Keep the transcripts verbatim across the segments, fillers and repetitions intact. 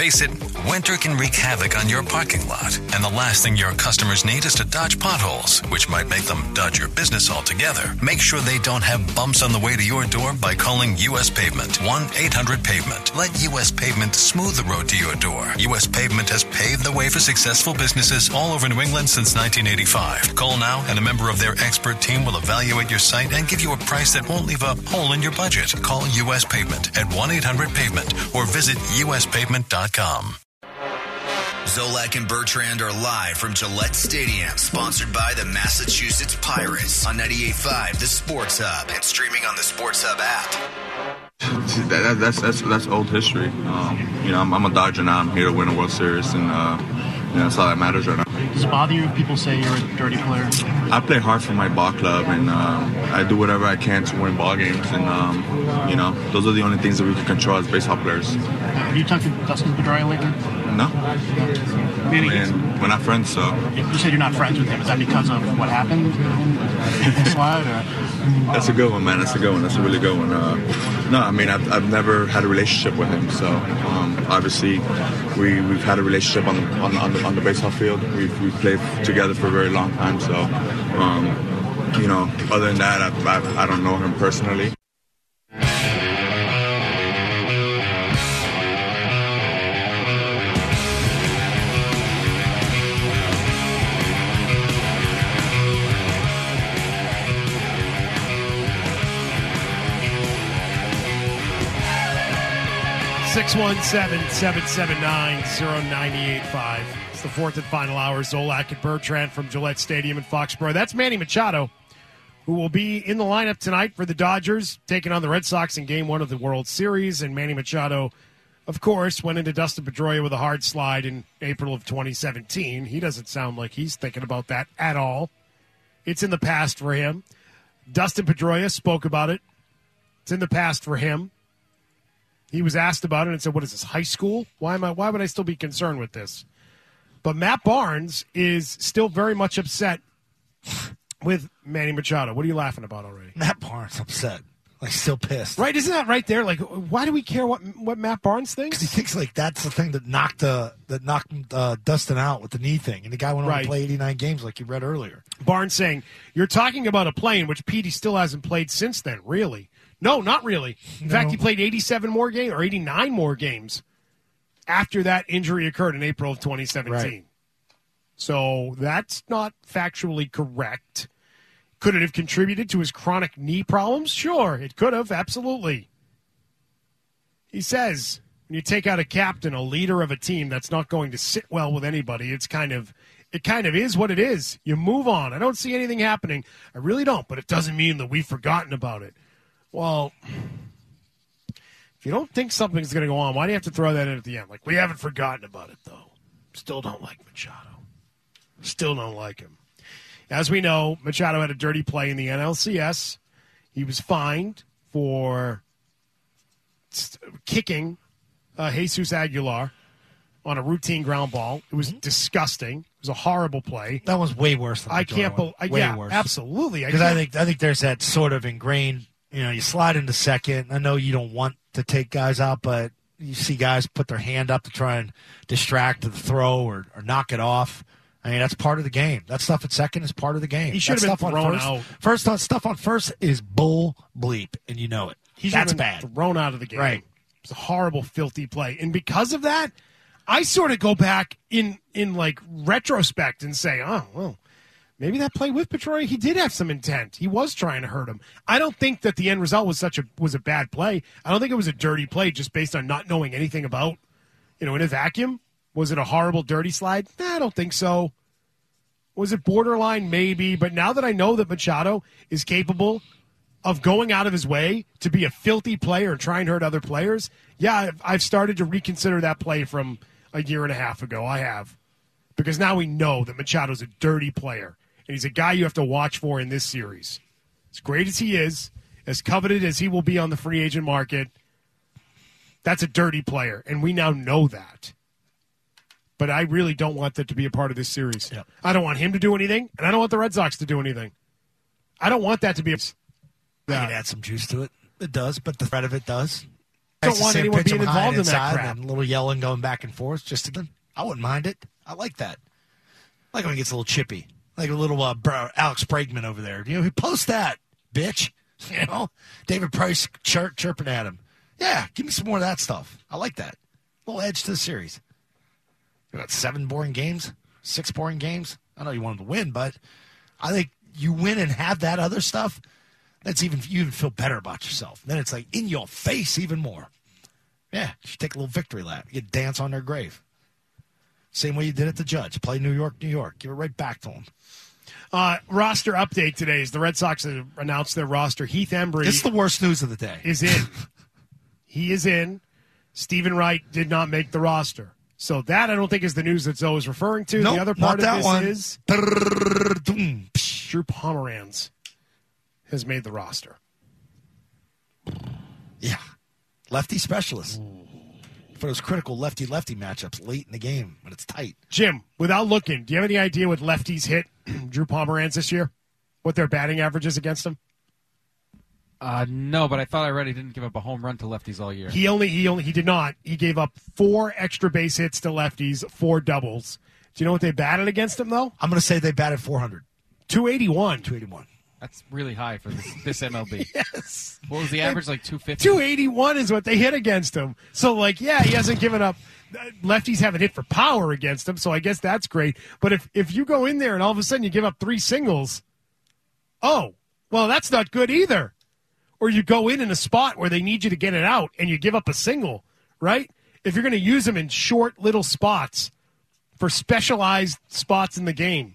Face it, winter can wreak havoc on your parking lot, and the last thing your customers need is to dodge potholes, which might make them dodge your business altogether. Make sure they don't have bumps on the way to your door by calling U S Pavement, one eight hundred pavement. Let U S Pavement smooth the road to your door. U S Pavement has paved the way for successful businesses all over New England since nineteen eighty-five. Call now, and a member of their expert team will evaluate your site and give you a price that won't leave a hole in your budget. Call U S Pavement at one eight hundred pavement or visit U S pavement dot com. Zolak and Bertrand are live from Gillette Stadium, sponsored by the Massachusetts Pirates on ninety-eight point five The Sports Hub and streaming on the Sports Hub app. That, that's that's that's old history. Um, you know, I'm, I'm a Dodger now. I'm here to win a World Series, and uh, you know, that's all that matters right now. Does it bother you if people say you're a dirty player? I play hard for my ball club, and uh, I do whatever I can to win ball games. And um, you know, those are the only things that we can control as baseball players. Have you talked to Dustin Pedroia lately? No. I mean, we're not friends, so. You said you're not friends with him. Is that because of what happened? That's a good one, man. That's a good one. That's a really good one. Uh, no, I mean, I've, I've never had a relationship with him, so um, obviously we, we've had a relationship on, on, on, the, on the baseball field. We've, we've played together for a very long time, so, um, you know, other than that, I, I, I don't know him personally. six one seven, seven seven nine, zero nine eight five. It's the fourth and final hour. Zolak and Bertrand from Gillette Stadium in Foxborough. That's Manny Machado, who will be in the lineup tonight for the Dodgers, taking on the Red Sox in Game one of the World Series. And Manny Machado, of course, went into Dustin Pedroia with a hard slide in April of twenty seventeen. He doesn't sound like he's thinking about that at all. It's in the past for him. Dustin Pedroia spoke about it. It's in the past for him. He was asked about it and said, what is this, high school? Why am I? Why would I still be concerned with this? But Matt Barnes is still very much upset with Manny Machado. What are you laughing about already? Matt Barnes upset. Like, still pissed. Right, isn't that right there? Like, why do we care what what Matt Barnes thinks? Because he thinks, like, that's the thing that knocked uh, that knocked uh, Dustin out with the knee thing. And the guy went on Right. to play eighty-nine games like you read earlier. Barnes saying, you're talking about a play in which Petey still hasn't played since then, really? No, not really. In No. fact, he played eighty-seven more games or eighty-nine more games after that injury occurred in April of twenty seventeen. Right. So that's not factually correct. Could it have contributed to his chronic knee problems? Sure, it could have, absolutely. He says, when you take out a captain, a leader of a team that's not going to sit well with anybody, it's kind of it kind of is what it is. You move on. I don't see anything happening. I really don't, but it doesn't mean that we've forgotten about it. Well, if you don't think something's going to go on, why do you have to throw that in at the end? Like, we haven't forgotten about it, though. Still don't like Machado. Still don't like him. As we know, Machado had a dirty play in the N L C S. He was fined for kicking uh, Jesus Aguilar on a routine ground ball. It was mm-hmm. disgusting. It was a horrible play. That was way worse than the I can't believe. Way Yeah, worse. absolutely. Because I, I think I think there's that sort of ingrained. You know, you slide into second. I know you don't want to take guys out, but you see guys put their hand up to try and distract the throw or, or knock it off. I mean, that's part of the game. That stuff at second is part of the game. He should that have been stuff thrown on first, out. First on, stuff on first is bull bleep, and you know it. He should that's have been bad. thrown out of the game. Right. It was a horrible, filthy play. And because of that, I sort of go back in, in like retrospect and say, oh, well, maybe that play with Pedroia, he did have some intent. He was trying to hurt him. I don't think that the end result was such a was a bad play. I don't think it was a dirty play just based on not knowing anything about, you know, in a vacuum. Was it a horrible, dirty slide? Nah, I don't think so. Was it borderline? Maybe. But now that I know that Machado is capable of going out of his way to be a filthy player and try and hurt other players, yeah, I've, I've started to reconsider that play from a year and a half ago. I have. Because now we know that Machado's a dirty player. And he's a guy you have to watch for in this series. As great as he is, as coveted as he will be on the free agent market, that's a dirty player. And we now know that. But I really don't want that to be a part of this series. Yep. I don't want him to do anything, and I don't want the Red Sox to do anything. I don't want that to be a... I can add some juice to it. It does, but the threat of it does. don't want anyone being involved in that crap. And a little yelling going back and forth. Just to, I wouldn't mind it. I like that. I like when it gets a little chippy. Like a little uh, Alex Bregman over there. You know, he post that, bitch. You know, David Price chir- chirping at him. Yeah, give me some more of that stuff. I like that. A little edge to the series. You got seven boring games, six boring games. I know you want them to win, but I think you win and have that other stuff. That's even you even feel better about yourself. Then it's like in your face even more. Yeah, you should take a little victory lap. You dance on their grave. Same way you did at the Judge. Play New York, New York. Give it right back to them. Uh, roster update today is the Red Sox have announced their roster. Heath Embry. It's the worst news of the day. Is in. He is in. Stephen Wright did not make the roster. So that I don't think is the news that Zoe is referring to. Nope, the other part not of that this one. is Drew Pomeranz has made the roster. Yeah. Lefty specialist. For those critical lefty-lefty matchups late in the game when it's tight. Jim, without looking, do you have any idea what lefties hit Drew Pomeranz this year? What their batting average is against him? Uh, no, but I thought I read he didn't give up a home run to lefties all year. He only he only he did not. He gave up four extra base hits to lefties, four doubles. Do you know what they batted against him though? I'm going to say they batted four hundred. two eighty-one. two eighty-one. That's really high for this, this M L B. Yes. What was the average? Like two fifty? two eighty-one is what they hit against him. So, like, yeah, he hasn't given up. Lefties haven't hit for power against him, so I guess that's great. But if, if you go in there and all of a sudden you give up three singles, oh, well, that's not good either. Or you go in in a spot where they need you to get it out and you give up a single, right? If you're going to use them in short little spots for specialized spots in the game,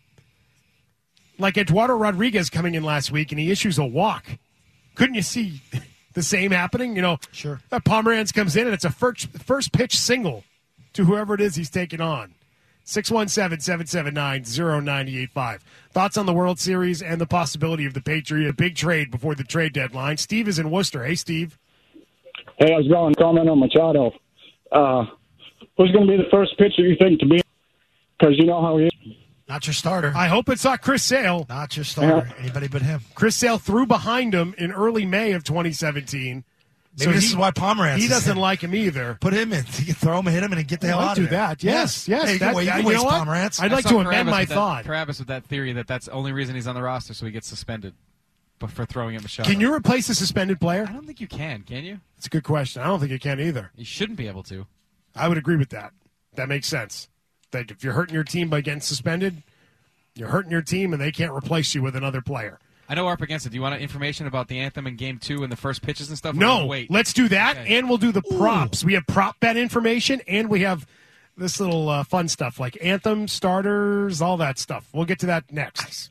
like Eduardo Rodriguez coming in last week and he issues a walk. Couldn't you see the same happening? You know, sure. Uh, Pomeranz comes in and it's a first, first pitch single to whoever it is he's taking on. six one seven, seven seven nine, zero nine eight five. Thoughts on the World Series and the possibility of the Patriot big trade before the trade deadline. Steve is in Worcester. Hey, Steve. Hey, how's it going? Comment on Machado. Uh, who's going to be the first pitcher you think to be? Because you know how he is. Not your starter. I hope it's not Chris Sale. Not your starter. Yeah. Anybody but him. Chris Sale threw behind him in early May of twenty seventeen. Maybe so this he, is why Pomeranz He doesn't him. like him either. Put him in. You can throw him and hit him and get the hell I'll out do of there. that. Yes, yes. Hey, you that, can, you can you waste know Pomeranz. I'd like to amend my Karavis thought. Karavis with that theory that that's the only reason he's on the roster, so he gets suspended but for throwing at Machado. Can you replace a suspended player? I don't think you can. Can you? That's a good question. I don't think you can either. You shouldn't be able to. I would agree with that. That makes sense. That if you're hurting your team by getting suspended, you're hurting your team and they can't replace you with another player. I know we're up against it. Do you want information about the anthem in Game Two and the first pitches and stuff? No. Wait. Let's do that, okay. And we'll do the props. Ooh. We have prop bet information, and we have this little uh, fun stuff like anthem, starters, all that stuff. We'll get to that next.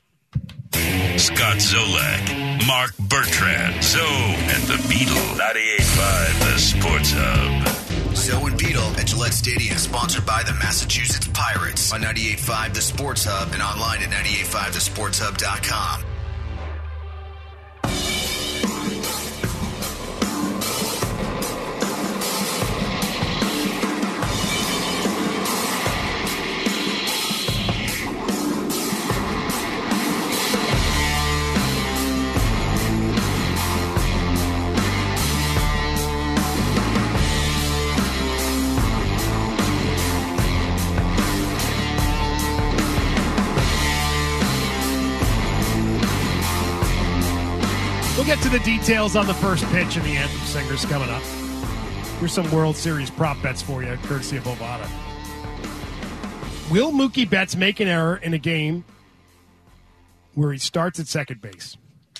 Scott Zolak, Mark Bertrand, Zoe, and the Beetle. ninety-eight point five The Sports Hub. Zoe and Beetle at Gillette Stadium, sponsored by the Massachusetts Pirates on ninety-eight point five The Sports Hub and online at ninety-eight point five the sports hub dot com. We'll get to the details on the first pitch and the anthem singers coming up. Here's some World Series prop bets for you, courtesy of Bovada. Will Mookie Betts make an error in a game where he starts at second base?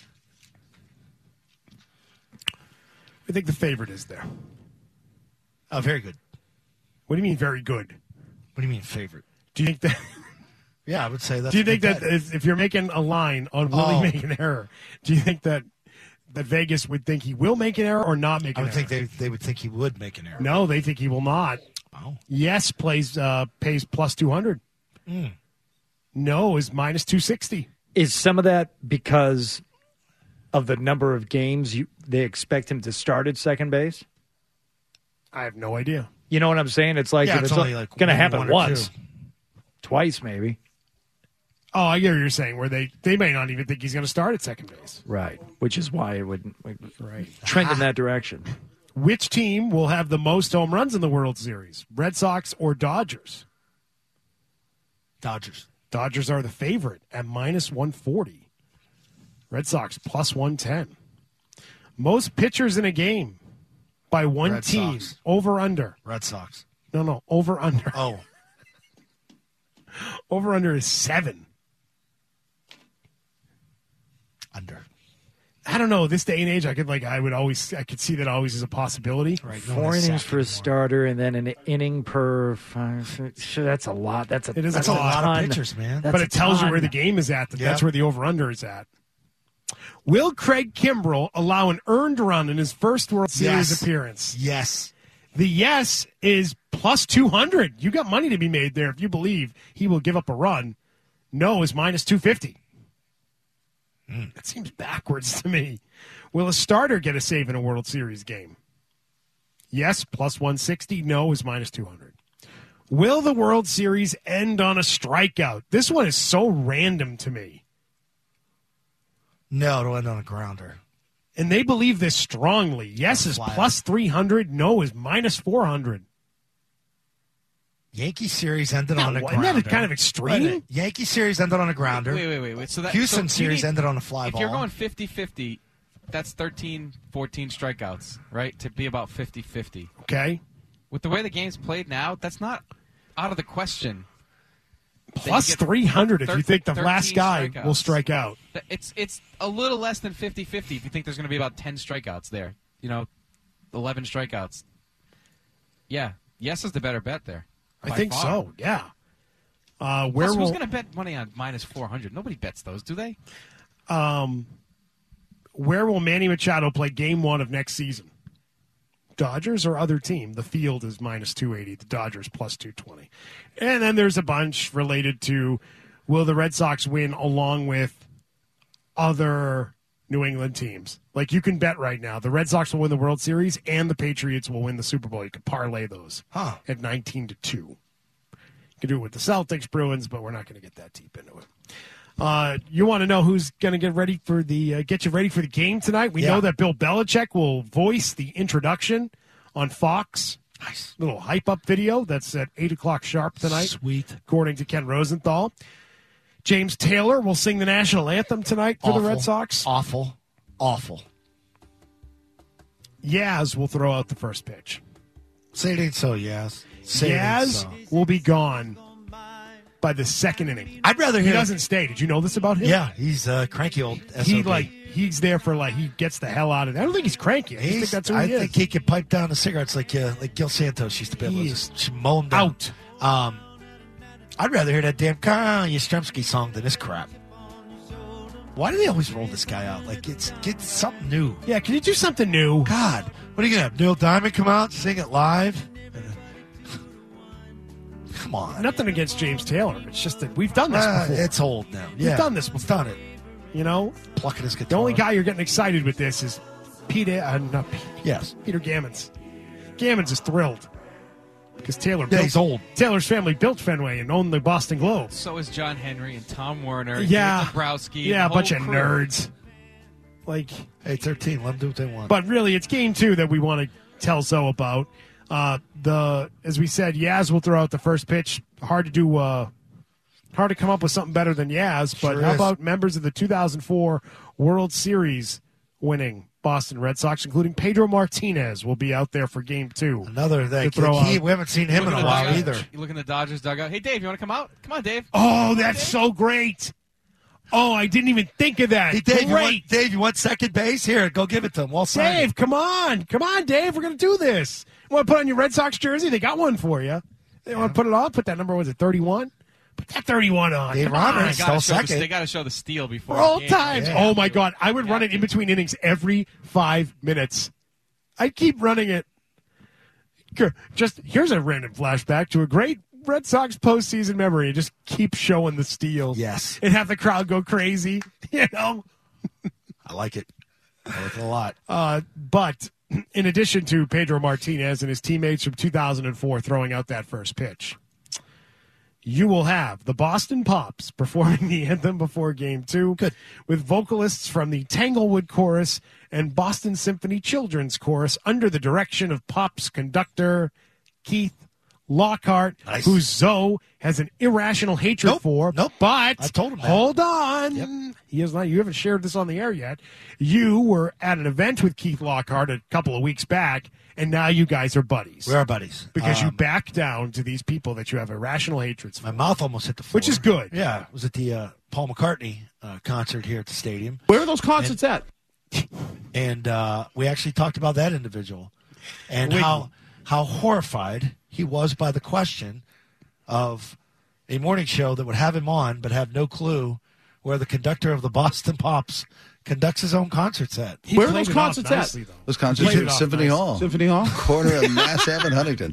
I think the favorite is there. Oh, very good. What do you mean very good? What do you mean favorite? Do you think that... Yeah, I would say that's Do you think that bet. if you're making a line on will oh. he make an error, do you think that that Vegas would think he will make an error or not make an error? I would error? think they they would think he would make an error. No, they think he will not. Oh. Yes plays uh, pays plus two hundred. Mm. No is minus two sixty. Is some of that because of the number of games you they expect him to start at second base? I have no idea. You know what I'm saying? It's like yeah, if it's, it's only like going to happen one or once, two. twice maybe. Oh, I get what you're saying, where they, they may not even think he's going to start at second base. Right, which is why it would right. trend in that direction. Which team will have the most home runs in the World Series? Red Sox or Dodgers? Dodgers. Dodgers are the favorite at minus one forty. Red Sox plus one ten. Most pitchers in a game by one Red team. Sox. Over under. Red Sox. No, no, over under. Oh. Over under is seven. Under. I don't know. This day and age, I could like I would always I could see that always as a possibility. Right. No Four innings for a starter, and then an inning per five. Sure, that's a lot. That's a It is that's a a lot ton. of pitchers, man. That's but a it tells ton. you where the game is at. That Yeah. That's where the over-under is at. Will Craig Kimbrell allow an earned run in his first World Series Yes. appearance? Yes. The yes is plus two hundred. You got money to be made there if you believe he will give up a run. No is minus two fifty. Mm. That seems backwards to me. Will a starter get a save in a World Series game? Yes, plus one sixty. No is minus two hundred. Will the World Series end on a strikeout? This one is so random to me. No, it'll end on a grounder. And they believe this strongly. Yes is plus three hundred. No is minus four hundred. Yankee series ended Now, on a wasn't grounder. that kind of extreme? Wait, wait. Yankee series ended on a grounder. Wait, wait, wait. wait. So that, Houston so you series need- ended on a fly If ball. you're going fifty-fifty, that's thirteen, fourteen strikeouts, right? To be about fifty-fifty. Okay. With the way the game's played now, that's not out of the question. Plus That you get three hundred if thir- you think the last thirteen guy strikeouts. will strike out. Th- It's it's a little less than fifty-fifty if you think there's going to be about ten strikeouts there. You know, eleven strikeouts. Yeah. Yes is the better bet there. I by think far. so, yeah. Uh, where Plus, will who's going to bet money on minus four hundred? Nobody bets those, do they? um, where will Manny Machado play game one of next season? Dodgers or other team? The field is minus two eighty. The Dodgers plus two twenty. And then there's a bunch related to will the Red Sox win along with other New England teams. Like you can bet right now the Red Sox will win the World Series and the Patriots will win the Super Bowl. You can parlay those Huh. at nineteen to two. You can do it with the Celtics, Bruins, but we're not going to get that deep into it. Uh, you want to know who's going to get ready for the uh, get you ready for the game tonight? We Yeah. know that Bill Belichick will voice the introduction on Fox. Nice. Little hype up video that's at eight o'clock sharp tonight. Sweet. According to Ken Rosenthal. James Taylor will sing the national anthem tonight for Awful. the Red Sox. Awful. Awful. Yaz will throw out the first pitch. Say it ain't so, Yaz. Say it ain't Yaz so. will be gone by the second inning. I'd rather He hear. doesn't stay. Did you know this about him? Yeah, he's a cranky old S O B. He like he's there for like he gets the hell out of it. I don't think he's cranky. I just think He's- that's who I he is. think he can pipe down the cigarettes like uh, like Gil Santos used to be able He to is just mow him down. out. Um, I'd rather hear that damn Kyle Yastrzemski song than this crap. Why do they always roll this guy out? Like it's get something new. Yeah, can you do something new? God, what are you gonna have? Neil Diamond come out sing it live? Come on. Nothing against James Taylor. It's just that we've done this Uh, before. it's old now. We've Yeah, done this We've before. done it. You know, Plucking his guitar. the only guy you're getting excited with this is Peter. Uh, not Peter, Yes. Peter Gammons. Gammons is thrilled because Taylor. Yeah, built, he's old. Taylor's family built Fenway and owned the Boston Globe. So is John Henry and Tom Werner. Yeah, Dave Dombrowski. yeah, the a bunch whole of crew. nerds. Like, Hey, thirteen. Let them do what they want. but really, it's game two that we want to tell Zoe about. Uh, the as we said, Yaz will throw out the first pitch. Hard to do. Uh, hard to come up with something better than Yaz. But Sure how is. about members of the two thousand four World Series winning Boston Red Sox, including Pedro Martinez, will be out there for game two. Another that To throw he, out. we haven't seen him Look in in a the while dugout. either. You look in the Dodgers dugout. Hey, Dave, you want to come out? Come on, Dave. Oh, that's so great! Oh, I didn't even think of that. Hey, Dave, you great, want, Dave, you want second base? Here, go give it to him. We'll sign it. Dave, come on, come on, Dave. We're gonna do this. You want to put on your Red Sox jersey? They got one for you. They want to put it on. Put that number. Was it thirty-one? Put that thirty-one on. Dave Come on. Roberts. They gotta, Still show the, second. they gotta show the steal before For all the game. times. Yeah. Oh my God, I would run it in between innings every five minutes. I keep running it. Just here's a random flashback to a great Red Sox postseason memory. Just keep showing the steal. Yes. and have the crowd go crazy. You know. I like it. I like it a lot. Uh, but in addition to Pedro Martinez and his teammates from two thousand four throwing out that first pitch, you will have the Boston Pops performing the anthem before game two. Good. With vocalists from the Tanglewood Chorus and Boston Symphony Children's Chorus under the direction of Pops conductor Keith Lockhart, Nice. who Zoe has an irrational hatred Nope. for. Nope. But I told him that. hold on. Yep. He has not. You haven't shared this on the air yet. You were at an event with Keith Lockhart a couple of weeks back, and now you guys are buddies. We are buddies. Because you Um, back down to these people that you have irrational hatreds for. My mouth almost hit the floor. Which is good. Yeah, it was at the uh, Paul McCartney uh, concert here at the stadium. Where are those concerts at? And uh, we actually talked about that individual and how how horrified he was by the question of a morning show that would have him on but have no clue where the conductor of the Boston Pops conducts his own concerts at. He Where are played those it off concerts nicely, at? though. Those concerts Played it at off Symphony nice. Hall. Symphony Hall? Corner of Mass Ave and Huntington.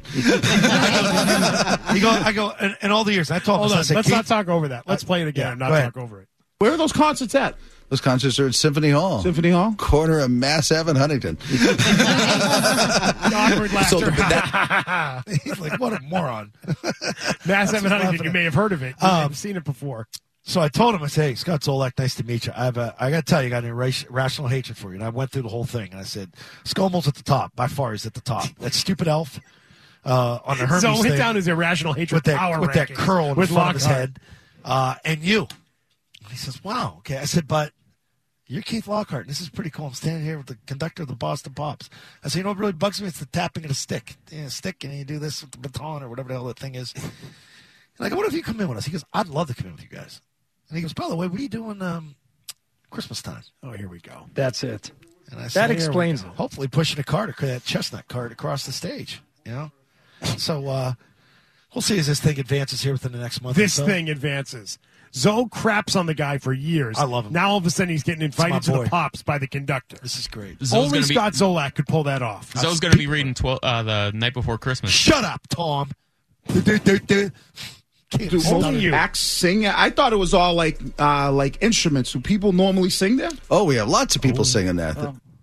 He go, I go, in, in all the years, I told Hold him, I on. said, Let's Keith, not talk over that. Let's play it again yeah, and not go ahead. talk over it. Where are those concerts at? Those concerts are at Symphony Hall. Symphony Hall? Corner of Mass Ave and Huntington. Awkward laughter. So the- that- He's like, what a moron. Mass Evan Huntington, laughing you at. may have heard of it. Um, You've seen it before. So I told him, I said, hey, Scott Zolak, nice to meet you. I have a, I got to tell you, I got an irra- irrational hatred for you. And I went through the whole thing. And I said, Scomo's at the top. By far, he's at the top. That stupid elf uh, on the Hermes So went thing down his irrational hatred with that, power with that rankings curl in with the front of his Lockhart. head. Uh, and you. And he says, wow. Okay. I said, but you're Keith Lockhart. And this is pretty cool. I'm standing here with the conductor of the Boston Pops. I said, you know what really bugs me? It's the tapping of the stick. Yeah, stick, and you do this with the baton or whatever the hell that thing is. And I go, what if you come in with us? He goes, I'd love to come in with you guys. And he goes, by the way, what are you doing um, Christmas time? Oh, here we go. That's it. And I That said, explains "Here we it. go." Hopefully pushing a cart, that chestnut cart across the stage, you know? So uh, we'll see as this thing advances here within the next month. This or so. thing advances. Zoe craps on the guy for years. I love him. Now all of a sudden he's getting invited my to boy. the Pops by the conductor. This is great. Zoe's Only gonna be- Scott Zolak could pull that off. Zoe's going to be reading twelve, uh, the night before Christmas. Shut up, Tom. Can't Do stop most you. acts sing? I thought it was all like uh, like instruments. Do people normally sing there? Oh, we have lots of people singing that.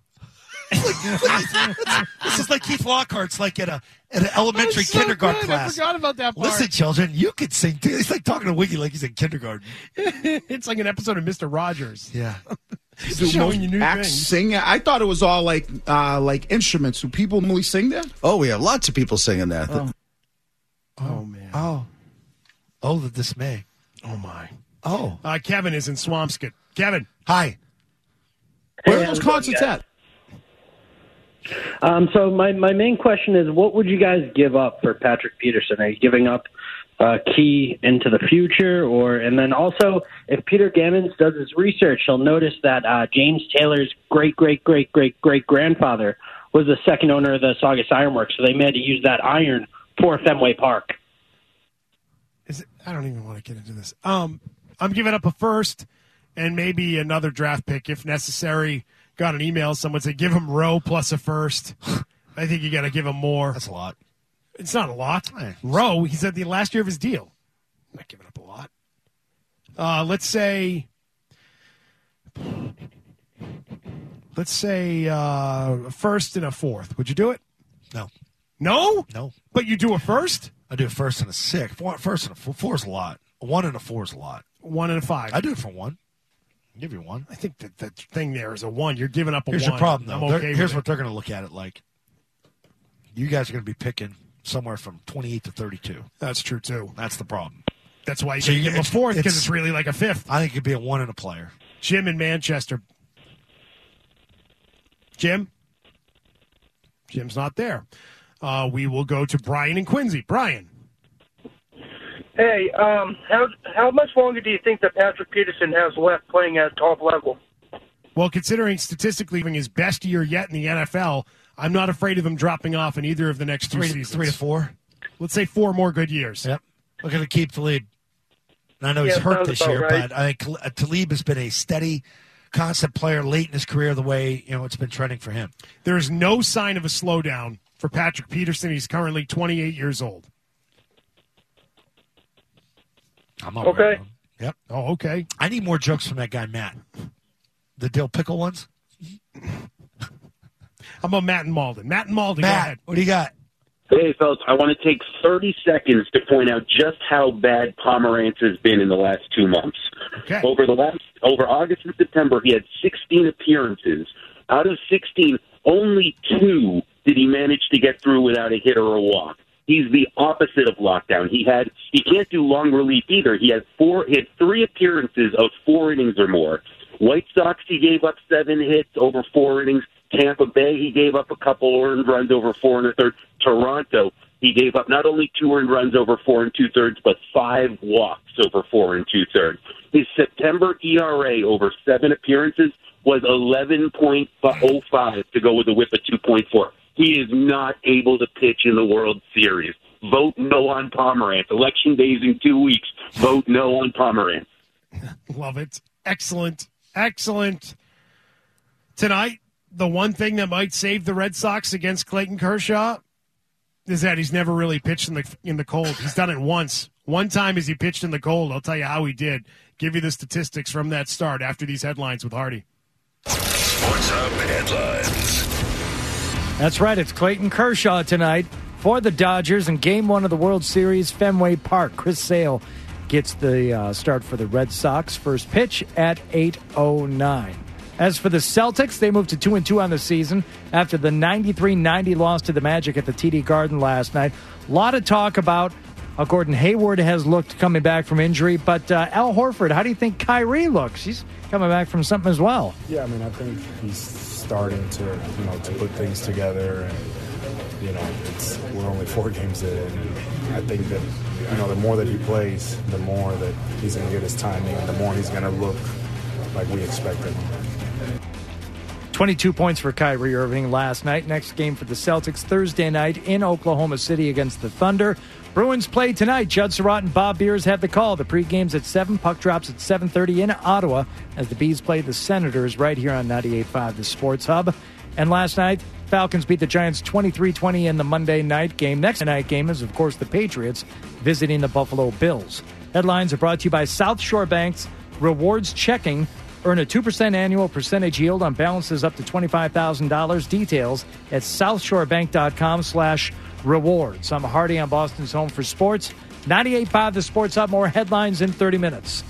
This is like Keith Lockhart's like at a at an elementary so kindergarten good. I class. forgot about that part. Listen, children, you could sing too. It's like talking to Wiggy like he's in kindergarten. It's like an episode of Mister Rogers. Yeah. Do Showing most you new acts things. sing? I thought it was all like uh, like instruments. Do people normally sing there? Oh, we have lots of people singing that. Oh, man. Oh. Oh, the dismay. Oh, my. Oh. Uh, Kevin is in Swampscott. Kevin. Hi. Where Hey, are those how's it going, concerts guys? at? Um, so my, my main question is, what would you guys give up for Patrick Peterson? Are you giving up a key into the future? Or and then also, if Peter Gammons does his research, he'll notice that uh, James Taylor's great, great, great, great, great grandfather was the second owner of the Saugus Ironworks. So they may have to use that iron for Fenway Park. Is it, I don't even want to get into this. Um, I'm giving up a first and maybe another draft pick if necessary. Got an email. Someone said, give him Rowe plus a first. I think you got to give him more. That's a lot. It's not a lot. Hey. Rowe, he said the last year of his deal. I'm not giving up a lot. Uh, let's say, let's say uh, a first and a fourth. Would you do it? No. No? No. But you do a first? I do a first and a six. Four, first and a four. Four is a lot. A one and a four is a lot. One and a five. I do it for one. I'll give you one. I think that the thing there is a one. You're giving up a Here's one. your problem, though. I'm They're- okay Here's with what it. they're going to look at it like. You guys are going to be picking somewhere from twenty-eight to thirty-two. That's true, too. That's the problem. That's why you So can you- give him a it's- fourth because it's- it's really like a fifth. I think it could be a one and a player. Jim in Manchester. Jim? Jim's not there. Uh, we will go to Brian and Quincy. Brian. Hey, um, how how much longer do you think that Patrick Peterson has left playing at top level? Well, considering statistically having his best year yet in the N F L, I'm not afraid of him dropping off in either of the next two Three, seasons. three to four. Let's say four more good years. Yep. We're going to keep Talib. And I know Yeah, he's hurt sounds this about year, right. but I think uh, Talib has been a steady, constant player late in his career the way you know it's been trending for him. There is no sign of a slowdown for Patrick Peterson. He's currently twenty-eight years old. I'm all Okay. right with him. Yep. Oh, okay. I need more jokes from that guy, Matt. The dill pickle ones? How about Matt and Malden? Matt and Malden, go Matt, ahead. what do you got? Hey, fellas, I want to take thirty seconds to point out just how bad Pomerantz has been in the last two months. Okay. Over the last, over August and September, he had sixteen appearances. Out of sixteen, only two did he manage to get through without a hit or a walk. He's the opposite of lockdown. He had, he can't do long relief either. He had four, he had three appearances of four innings or more. White Sox, he gave up seven hits over four innings. Tampa Bay, he gave up a couple earned runs over four and a third. Toronto, he gave up not only two earned runs over four and two thirds, but five walks over four and two thirds. His September E R A over seven appearances was eleven point oh five to go with a whip of two point four. He is not able to pitch in the World Series. Vote no on Pomerantz. Election days in two weeks. Vote no on Pomerantz. Love it. Excellent. Excellent. Tonight, the one thing that might save the Red Sox against Clayton Kershaw is that he's never really pitched in the in the cold. He's done it once. One time as he pitched in the cold. I'll tell you how he did. Give you the statistics from that start after these headlines with Hardy. Sports Hub headlines. That's right. It's Clayton Kershaw tonight for the Dodgers in Game One of the World Series, Fenway Park. Chris Sale gets the uh, start for the Red Sox. First pitch at eight oh nine. As for the Celtics, they moved to two and two on the season after the ninety-three ninety loss to the Magic at the T D Garden last night. A lot of talk about how Gordon Hayward has looked coming back from injury, but uh, Al Horford, how do you think Kyrie looks? He's coming back from something as well. Yeah, I mean, I think he's starting to, you know, to put things together, and you know, it's we're only four games in. And I think that, you know, the more that he plays, the more that he's going to get his timing, and the more he's going to look like we expected him. twenty-two points for Kyrie Irving last night. Next game for the Celtics Thursday night in Oklahoma City against the Thunder. Bruins play tonight. Judd Surratt and Bob Beers have the call. The pregame's at seven. Puck drops at seven thirty in Ottawa as the Bees play the Senators right here on ninety-eight point five, the Sports Hub. And last night, Falcons beat the Giants twenty-three twenty in the Monday night game. Next night game is, of course, the Patriots visiting the Buffalo Bills. Headlines are brought to you by South Shore Bank's Rewards Checking. Earn a two percent annual percentage yield on balances up to twenty-five thousand dollars. Details at southshorebank.com slash rewards. I'm Hardy on Boston's Home for Sports. ninety-eight point five, the Sports Hub. More headlines in thirty minutes.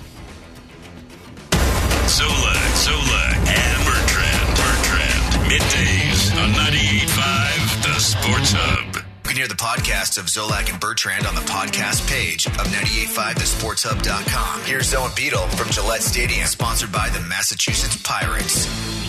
Solak, Solak, and Bertrand, Bertrand. Middays on ninety-eight point five, the Sports Hub. You can hear the podcast of Zolak and Bertrand on the podcast page of ninety-eight point five the sports hub dot com. Here's Zoe and Beetle from Gillette Stadium, sponsored by the Massachusetts Pirates.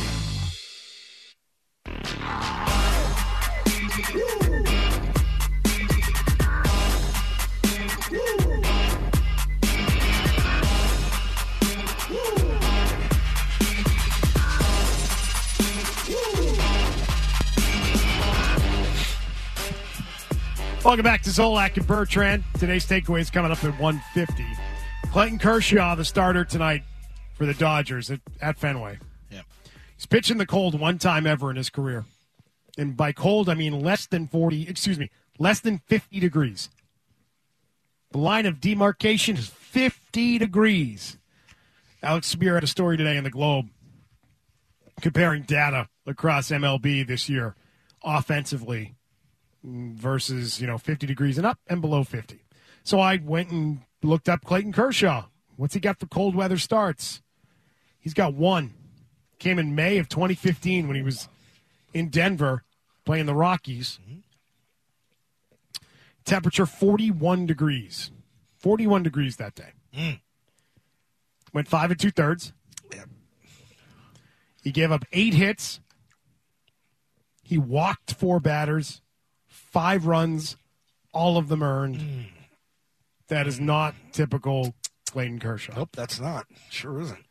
Welcome back to Zolak and Bertrand. Today's takeaway is coming up at one fifty. Clayton Kershaw, the starter tonight for the Dodgers at, at Fenway. Yep. He's pitched in the cold one time ever in his career. And by cold, I mean less than forty, excuse me, less than fifty degrees. The line of demarcation is fifty degrees. Alex Spear had a story today in the Globe comparing data across M L B this year offensively versus, you know, fifty degrees and up and below fifty. So I went and looked up Clayton Kershaw. What's he got for cold weather starts? He's got one. Came in May of twenty fifteen when he was in Denver playing the Rockies. Mm-hmm. Temperature forty-one degrees. forty-one degrees that day. Mm. Went five and two-thirds. Yep. He gave up eight hits. He walked four batters. Five runs, all of them earned. Mm. That is not typical Clayton Kershaw. Nope, that's not. Sure isn't.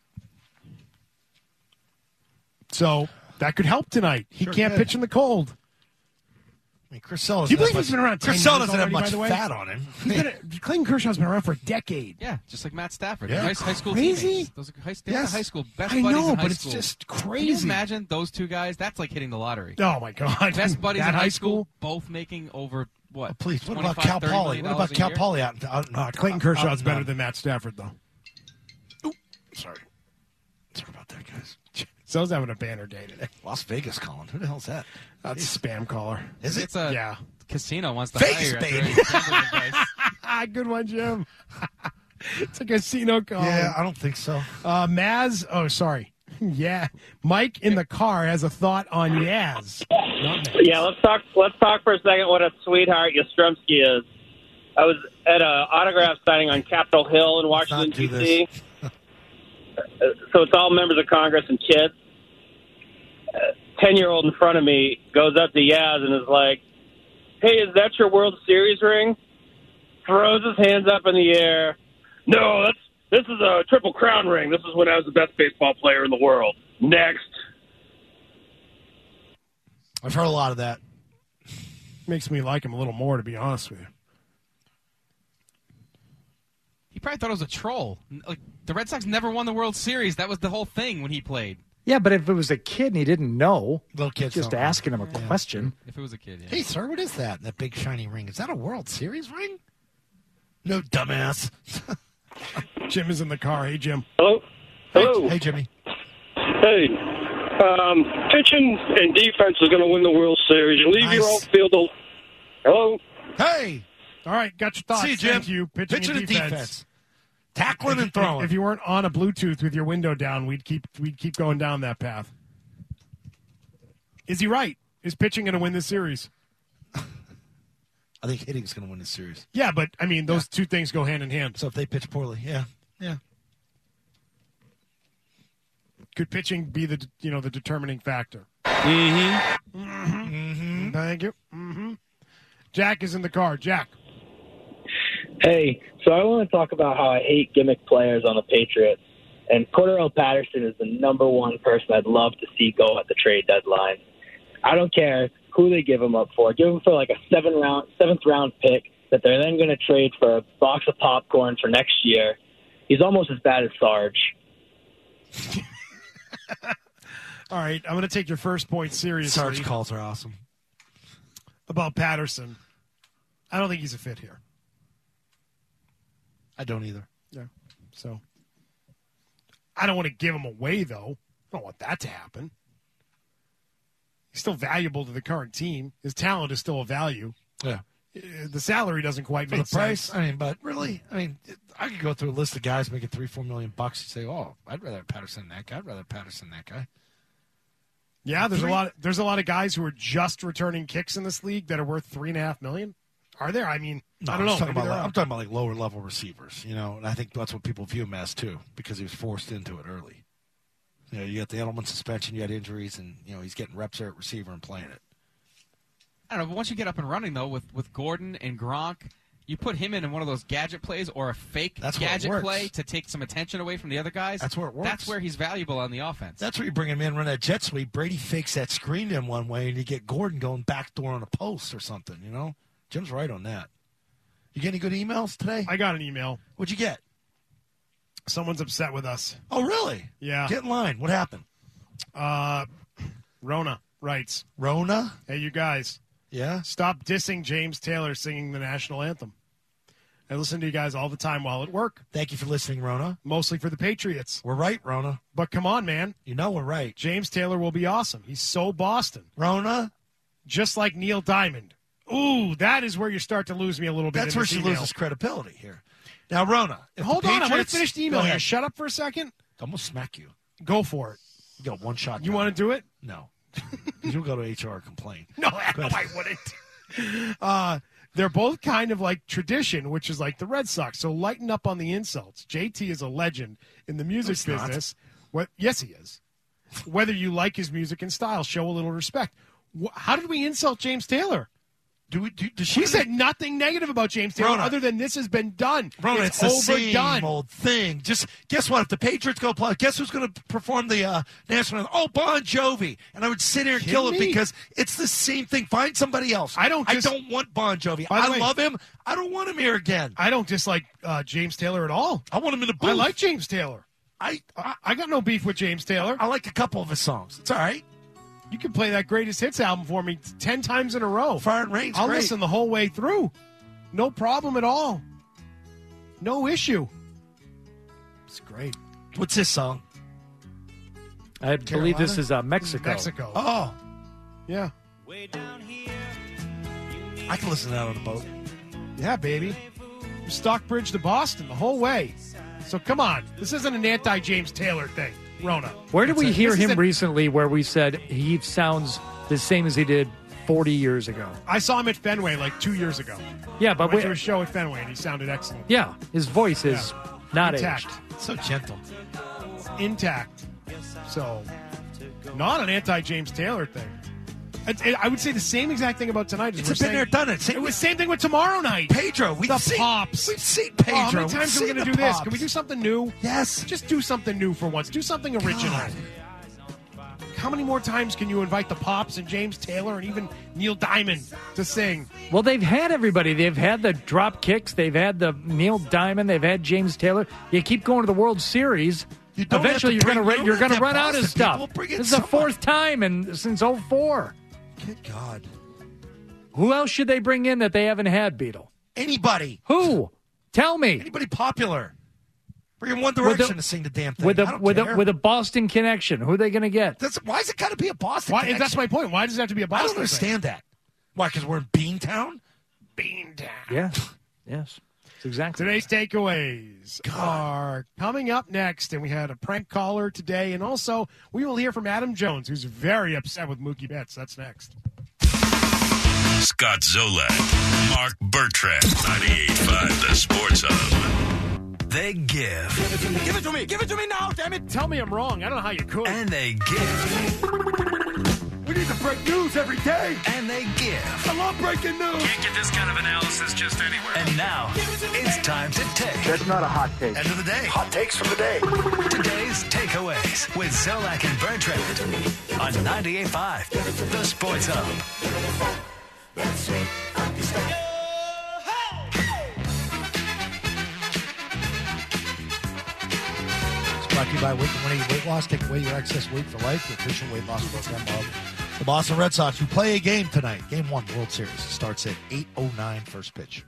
So that could help tonight. He Sure can't could. pitch in the cold. I mean, Chris Sale Do you doesn't believe have he's been around much, ten Chris Sale years doesn't have already, much by the way? fat on him. He's been a, Clayton Kershaw's been around for a decade. Yeah, just like Matt Stafford. Yeah. High, high school Crazy? teammates. Those are high, they were Yes. high school best I buddies know, in high but it's school. just Can you crazy. imagine those two guys? That's like hitting the lottery. Oh, my God. Best buddies That in high high school, school? both making over, what, Oh, please, what about twenty-five, Cal thirty Poly? million What about dollars a Cal year? Poly out, out, out Clayton out- Kershaw's out- better out- than Matt Stafford, though. Sorry. Sorry about that, guys. So he's having a banner day today. Las Vegas calling. Who the hell's that? That's a spam caller. Is it? It's a Yeah. casino wants to Vegas, hire you. baby. after gambling advice. Good one, Jim. It's a casino call. Yeah, I don't think so. Uh, Maz, oh, sorry. Yeah. Mike in the car has a thought on Yaz. Not Maz. Yeah, let's talk. Let's talk for a second. What a sweetheart Yastrzemski is. I was at an autograph signing on Capitol Hill in Washington D C So it's all members of Congress and kids. Ten-year-old in front of me goes up to Yaz and is like, "Hey, is that your World Series ring?" Throws his hands up in the air. "No, that's this is a Triple Crown ring. This is when I was the best baseball player in the world." Next. I've heard a lot of that. Makes me like him a little more, to be honest with you. He probably thought it was a troll. Like the Red Sox never won the World Series. That was the whole thing when he played. Yeah, but if it was a kid and he didn't know, Little kids just don't know. asking him a Yeah. question. If it was a kid, yeah. Hey, sir, what is that? That big shiny ring. Is that a World Series ring? No, dumbass. Jim is in the car. Hey, Jim. Hello? Hello? Hey, hey Jimmy. Hey, um, pitching and defense is going to win the World Series. You leave Nice. your outfield. al- Hello? Hey. All right, got your thoughts. See you, Jim. Thank you. Pitching, Pitching and and defense. defense. Tackling If- and throwing. If you weren't on a Bluetooth with your window down, we'd keep we'd keep going down that path. Is he right? Is pitching going to win this series? I think hitting's going to win this series. Yeah, but I mean, those two things go hand in hand. So if they pitch poorly, yeah, yeah. Could pitching be the you know the determining factor? Mm-hmm. Mm-hmm. Thank you. Mm-hmm. Jack is in the car. Jack. Hey, so I want to talk about how I hate gimmick players on the Patriots. And Cordell Patterson is the number one person I'd love to see go at the trade deadline. I don't care who they give him up for. Give him for like a seven round, seventh round pick that they're then going to trade for a box of popcorn for next year. He's almost as bad as Sarge. All right, I'm going to take your first point seriously. Sarge calls are awesome. About Patterson. I don't think he's a fit here. I don't either. Yeah. So I don't want to give him away, though. I don't want that to happen. He's still valuable to the current team. His talent is still a value. Yeah. Uh, The salary doesn't quite For make the price, sense. I mean, but really, I mean, I could go through a list of guys making three, four million bucks and say, "Oh, I'd rather have Patterson than that guy. I'd rather have Patterson than that guy." Yeah, there's Three- a lot. Of, there's a lot of guys who are just returning kicks in this league that are worth three and a half million. Are there? I mean, No, I don't I'm know. talking Maybe about there like, are. I'm talking about like lower level receivers, you know, and I think that's what people view him as too, because he was forced into it early. You know, you got the Edelman suspension, you had injuries, and you know he's getting reps there at receiver and playing it. I don't know, but once you get up and running, though, with, with Gordon and Gronk, you put him in in one of those gadget plays or a fake That's where it gadget works. play to take some attention away from the other guys. That's where it works. That's where he's valuable on the offense. That's where you bring him in, run that jet sweep. Brady fakes that screen in one way, and you get Gordon going backdoor on a post or something. You know, Jim's right on that. You get any good emails today? I got an email. What'd you get? Someone's upset with us. Oh, really? Yeah. Get in line. What happened? Uh, Rona writes, Rona? Hey, you guys. Yeah? Stop dissing James Taylor singing the national anthem. I listen to you guys all the time while at work. Thank you for listening, Rona. Mostly for the Patriots. We're right, Rona. But come on, man. You know we're right. James Taylor will be awesome. He's so Boston. Rona? Just like Neil Diamond. Ooh, that is where you start to lose me a little bit. That's in where this she email. loses credibility here. Now, Rona. If Hold the on, I want to Patriots- finish the Go email here. ahead. Shut up for a second. I'm going to smack you. Go for it. You got one shot. You want to do it? No. You'll go to H R and complain. No, Go no ahead. I wouldn't. Uh, they're both kind of like tradition, which is like the Red Sox. So lighten up on the insults. J T is a legend in the music No, he's not. business. What? Yes, he is. Whether you like his music and style, show a little respect. Wh- How did we insult James Taylor? Do we? Do, does she We said nothing negative about James Taylor Rona. other than this has been done. Rona, it's, it's, the overdone. same old thing. Just guess what? If the Patriots go play, guess who's going to perform the uh, national anthem? Oh, Bon Jovi. And I would sit here and Kidding kill it me? because it's the same thing. Find somebody else. I don't just- I don't want Bon Jovi. By the I way- love him. I don't want him here again. I don't dislike uh, James Taylor at all. I want him in the booth. I like James Taylor. I, I I got no beef with James Taylor. I like a couple of his songs. It's all right. You can play that greatest hits album for me ten times in a row. Fire and Rain's I'll great. listen the whole way through. No problem at all. No issue. It's great. What's this song? I believe this Carolina? is uh, Mexico. Mexico. Oh, Yeah. I can listen to that on the boat. Yeah, baby. Stockbridge to Boston the whole way. So come on. This isn't an anti-James Taylor thing, Rona. Where did It's we a- hear this is him a- recently where we said he sounds the same as he did forty years ago? I saw him at Fenway like two years ago. Yeah, I but went we- to a show at Fenway, and he sounded excellent. Yeah, his voice is Yeah. not Intact. aged. So gentle. Intact. So, not an anti-James Taylor thing. It- it- I would say the same exact thing about tonight. As It's we're a been saying- there, done it. Same- It was same thing with tomorrow night. Pedro, we've the seen- pops. we've seen Oh, Pedro. how many We've times are we seen going to the do this? pops. Can we do something new? Yes. Just do something new for once. Do something original. God. How many more times can you invite the Pops and James Taylor and even Neil Diamond to sing? Well, they've had everybody. They've had the drop kicks. They've had the Neil Diamond. They've had James Taylor. You keep going to the World Series. You don't have Eventually, to you're going bring- to you you're don't going to have to run out of Boston stuff. people. Bring in This is the someone. fourth time in since oh four. Good God. Who else should they bring in that they haven't had, Beetle? Anybody. Who? Tell me. Anybody popular. Bring in One With Direction the- to sing the damn thing. With I a don't with care. a with a Boston connection. Who are they going to get? That's, why is it got to be a Boston Why, connection? that's my point. Why does it have to be a I Boston don't understand that. Why, because we're in Beantown? Beantown. Yeah. Yes. That's exactly. Today's takeaways are coming up next, and we had a prank caller today, and also we will hear from Adam Jones, who's very upset with Mookie Betts. That's next. Scott Zolak, Mark Bertrand, ninety-eight point five The Sports Hub. They give. Give it to me. Give it to me. Give it to me now, damn it. Tell me I'm wrong. I don't know how you could. And they give. We need to break news every day. And they give. I love breaking news. Can't get this kind of analysis just anywhere. And now, it's time to take. That's not a hot take. End of the day. Hot takes from the day. Today's takeaways with Zolak and Bertrand on ninety-eight point five The Sports Hub. It's brought to you by Weight, when you weight loss, take away your excess weight for life. The official weight loss program of the Boston Red Sox, who play a game tonight. Game one, World Series. Starts at eight oh nine, first pitch.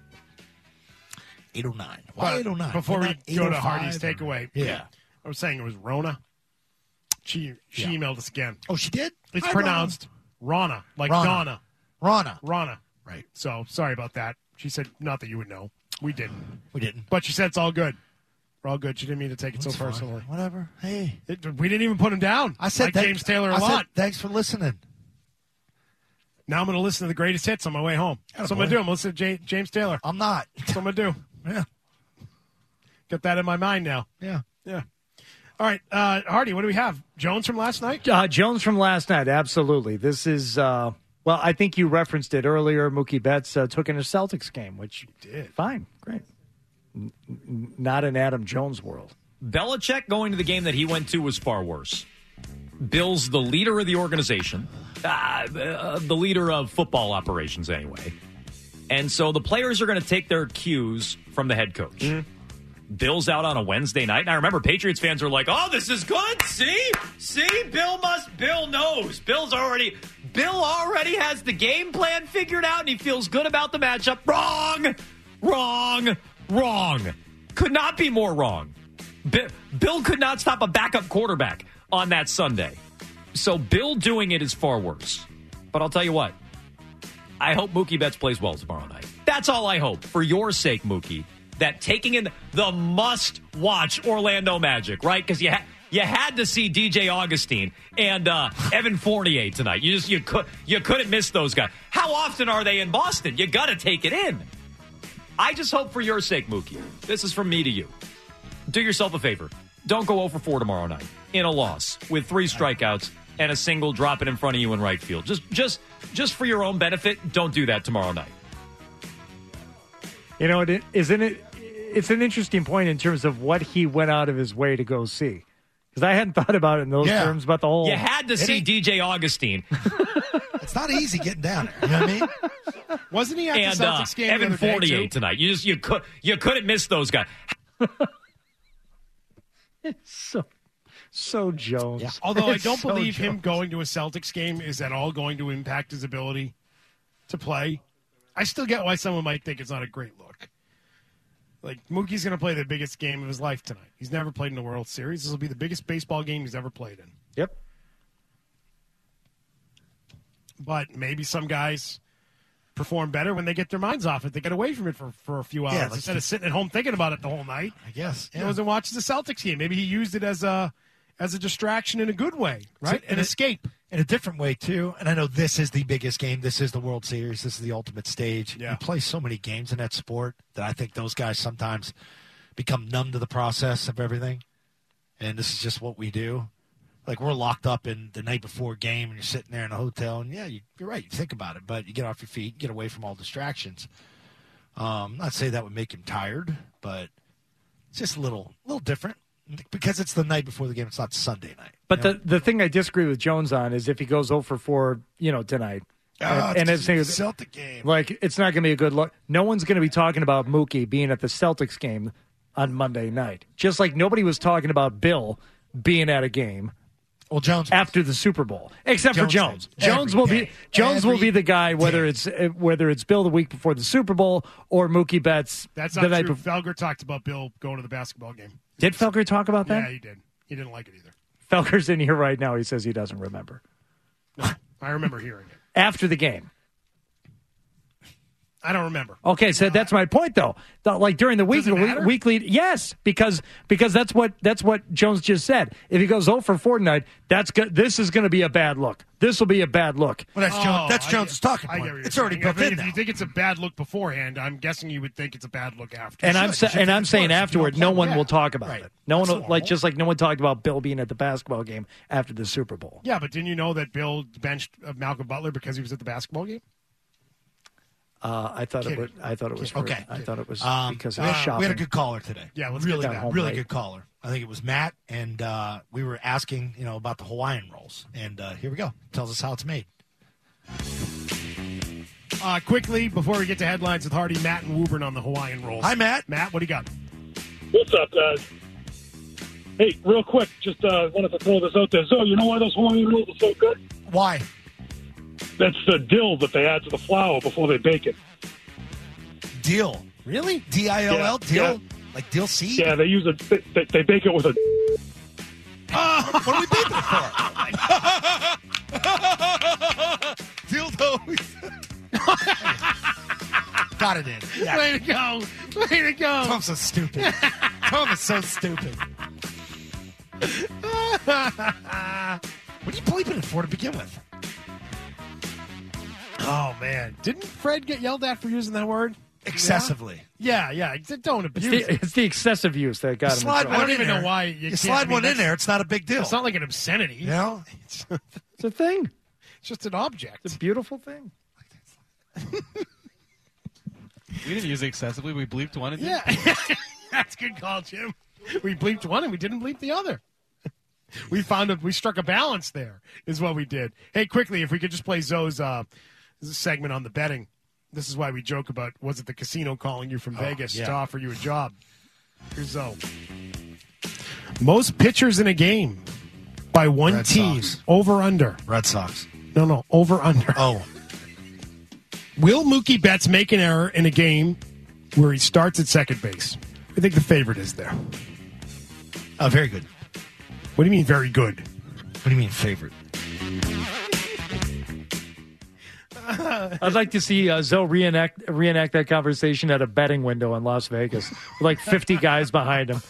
eight oh nine. Why But eight oh nine? Before Why we not go to eight oh five Hardy's or- takeaway, Yeah. I was saying it was Rona. She she Yeah. emailed us again. Oh, she did? It's Hi, pronounced Rana, like Rana. Donna. Rana. Rana. Right. So sorry about that. She said not that you would know. We didn't. We didn't. But she said it's all good. We're all good. She didn't mean to take it That's so fine. personally. Whatever. Hey. It, we didn't even put him down. I said like thank- James Taylor a I said lot. thanks for listening. Now I'm going to listen to the greatest hits on my way home. That's what I'm going to do. I'm going to listen to J- James Taylor. I'm not. That's what I'm going to do. Yeah. Got that in my mind now. Yeah. Yeah. All right. Uh, Hardy, what do we have? Jones from last night? Uh, Jones from last night, absolutely. This is, uh, well, I think you referenced it earlier. Mookie Betts uh, took in a Celtics game, which did. Fine, great. N- n- not in Adam Jones' world. Belichick going to the game that he went to was far worse. Bill's the leader of the organization, uh, uh, the leader of football operations anyway. And so the players are going to take their cues from the head coach. Mm-hmm. Bill's out on a Wednesday night. And I remember Patriots fans were like, oh, this is good. See? See? Bill must, Bill knows. Bill's already, Bill already has the game plan figured out and he feels good about the matchup. Wrong! Wrong! Wrong! Could not be more wrong. Bi- Bill could not stop a backup quarterback on that Sunday. So Bill doing it is far worse. But I'll tell you what. I hope Mookie Betts plays well tomorrow night. That's all I hope. For your sake, Mookie. That taking in the must-watch Orlando Magic, right? Because you, ha- you had to see D J Augustine and uh, Evan Fournier tonight. You just you could you couldn't miss those guys. How often are they in Boston? You got to take it in. I just hope for your sake, Mookie. This is from me to you. Do yourself a favor. Don't go oh for four tomorrow night in a loss with three strikeouts and a single dropping in front of you in right field. Just just just for your own benefit, don't do that tomorrow night. You know, it, isn't it? It's an interesting point in terms of what he went out of his way to go see. Because I hadn't thought about it in those Yeah. terms, but the whole. You had to see D J Augustine. It's not easy getting down there. You know what I mean? Wasn't he at and the uh, Celtics game Evan the other day, Fournier too? tonight. You just you could you couldn't miss those guys. so, so Jones. Although I It's don't so believe him Jones. going to a Celtics game is at all going to impact his ability to play. I still get why someone might think it's not a great look. Like, Mookie's going to play the biggest game of his life tonight. He's never played in the World Series. This will be the biggest baseball game he's ever played in. Yep. But maybe some guys perform better when they get their minds off it. They get away from it for, for a few hours Yeah, like instead the- of sitting at home thinking about it the whole night. I guess. He goes and watches the Celtics game. Maybe he used it as a as a distraction in a good way, right? In An escape. In a different way, too. And I know this is the biggest game. This is the World Series. This is the ultimate stage. Yeah. You play so many games in that sport that I think those guys sometimes become numb to the process of everything. And this is just what we do. Like, we're locked up in the night before game, and you're sitting there in a hotel, and, yeah, you, you're right. You think about it, but you get off your feet, get away from all distractions. Um, not say that would make him tired, but it's just a little, little different. Because it's the night before the game, it's not Sunday night. But the, the thing I disagree with Jones on is if he goes oh for four, you know, tonight. Oh, and and it's it's, the Celtic game. Like, it's not going to be a good look. No one's going to be talking about Mookie being at the Celtics game on Monday night. Just like nobody was talking about Bill being at a game. Well, Jones after the Super Bowl, except Jones for Jones. did. Jones Every will day. be Jones will Every be the guy whether day. it's uh, whether it's Bill the week before the Super Bowl or Mookie Betts. That's the not night true. before. Felger talked about Bill going to the basketball game. Did Felger talk about that? Yeah, he did. He didn't like it either. Felger's in here right now. He says he doesn't remember. No, I remember hearing it. After the game. I don't remember. Okay, so that's my point, though. The- Like during the week, Does it we- matter? weekly, yes, because because that's what that's what Jones just said. If he goes oh for four tonight, that's go- this is going to be a bad look. This will be a bad look. Well, that's Jones. That's I Jones' get- talking I get point. what you're It's already saying. built If- in If now. you think it's a bad look beforehand, I'm guessing you would think it's a bad look after. And I'm You should. sa- and I'm It's saying worse if you afterward, don't no play. one Yeah. will talk about Right. it. No That's one will, like normal. just like no one talked about Bill being at the basketball game after the Super Bowl. Yeah, but didn't you know that Bill benched uh, Malcolm Butler because he was at the basketball game? Uh, I thought it Kidding. was. I thought it was. For, Okay. I thought it was Um, because we of had, shopping. we had a good caller today. Yeah, let's really get to good, that. really Right. good caller. I think it was Matt, and uh, we were asking, you know, about the Hawaiian rolls, and uh, here we go. Tells us how it's made. Uh, quickly, before we get to headlines with Hardy, Matt and Woburn on the Hawaiian rolls. Hi, Matt. Matt, what do you got? What's up, guys? Hey, real quick, just uh, wanted to throw this out there. So, you know why those Hawaiian rolls are so good? Why? That's the dill that they add to the flour before they bake it. Dill. Really? D I L L? Yeah, Dill? yeah. Like dill seed? Yeah, they use a they, they bake it with a. What are we baking it for? Dildos. Got it in. Yeah. Way to go. Way to go. Tom's so stupid. Tom is so stupid. What are you bleeping it for to begin with? Oh, man. Didn't Fred get yelled at for using that word? Excessively. Yeah, yeah. yeah. Don't It's abuse the, it. it's the excessive use that got him. in Slide trouble. I one don't in even know there. why you, You can't- slide I mean, one in that's- there, it's not a big deal. It's not like an obscenity. You know? It's, It's a thing. it's just an object. It's a beautiful thing. We didn't use it excessively. We bleeped one. And Yeah. That's a good call, Jim. We bleeped one and we didn't bleep the other. We found a, we struck a balance there, is what we did. Hey, quickly, if we could just play Zoe's uh, segment on the betting. This is why we joke about, was it the casino calling you from Vegas yeah. to offer you a job? Here's Zoe. Most pitchers in a game by one Red team. Sox. Over under. Red Sox. No, no, over under. Oh. Will Mookie Betts make an error in a game where he starts at second base? I think the favorite is there. Oh, very good. What do you mean very good? What do you mean favorite? I'd like to see uh, Zoe reenact reenact that conversation at a betting window in Las Vegas with like fifty guys behind him.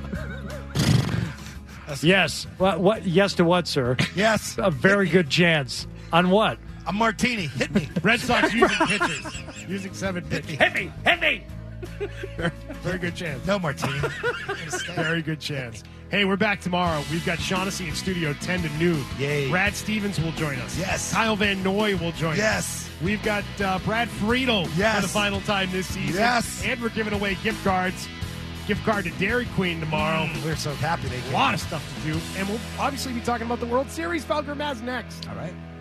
Yes. What, what? Yes to what, sir? Yes. A very good chance. On what? A martini. Hit me. Red Sox using pitchers. Using seven pitchers. Hit me! Hit me! Very, very good chance. No martini. Very good chance. Hey, we're back tomorrow. We've got Shaughnessy in studio ten to noon. Yay. Brad Stevens will join us. Yes. Kyle Van Noy will join Yes. us. We've got uh, Brad Friedel Yes. for the final time this season. Yes. And we're giving away gift cards. Gift card to Dairy Queen tomorrow. We're so happy they A came. lot of stuff to do. And we'll obviously be talking about the World Series. Falker Maz next. All right.